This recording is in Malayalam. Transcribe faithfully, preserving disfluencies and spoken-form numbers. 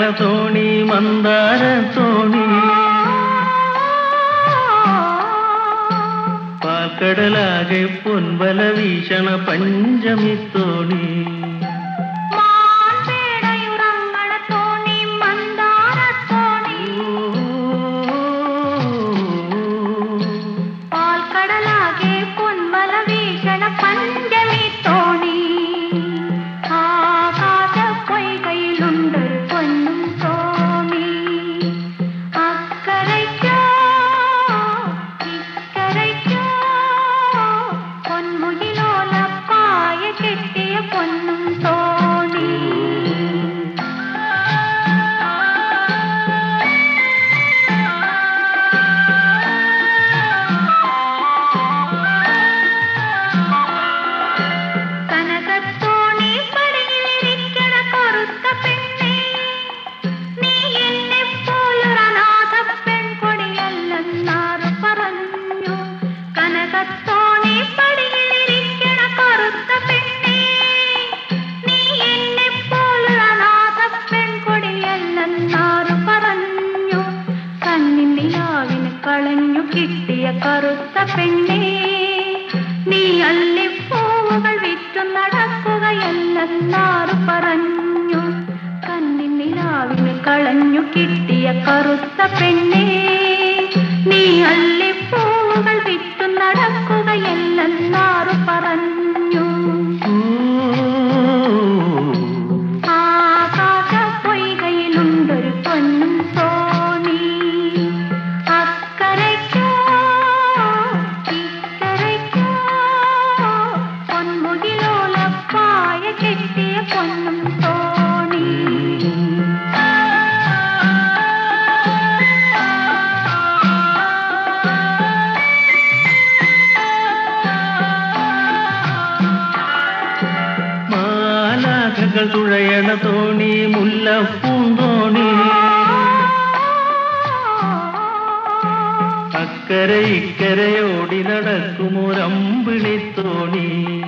തോണി മന്ദാര തോണി പാൽക്കടലാകെ പൊൻവല വീശണ പഞ്ചമി തോണി കിട്ടിയ കറുത്ത പെണ്ണേ നീ അല്ലിപ്പൂവുകൾ വിറ്റു നടക്കുകയല്ലെന്നാറ് പറഞ്ഞു കണ്ണിൻ നിലാവിന് കളഞ്ഞു കിട്ടിയ കറുത്ത പെണ്ണേ നീ അല്ലിപ്പൂവുകൾ വിറ്റു നടക്കുകയല്ലെന്നാറ് പറഞ്ഞു ആകാശ പൊയ്കയിലുണ്ടൊരു പൊന്നും തോണി കെട്ടിയ പൊന്നും തോണി മാലാഖകൾ തുഴയണ തോണി മുല്ലപ്പൂന്തോണി അക്കരെ ഇക്കരയോടി നടക്കുമൊരമ്പിളി തോണി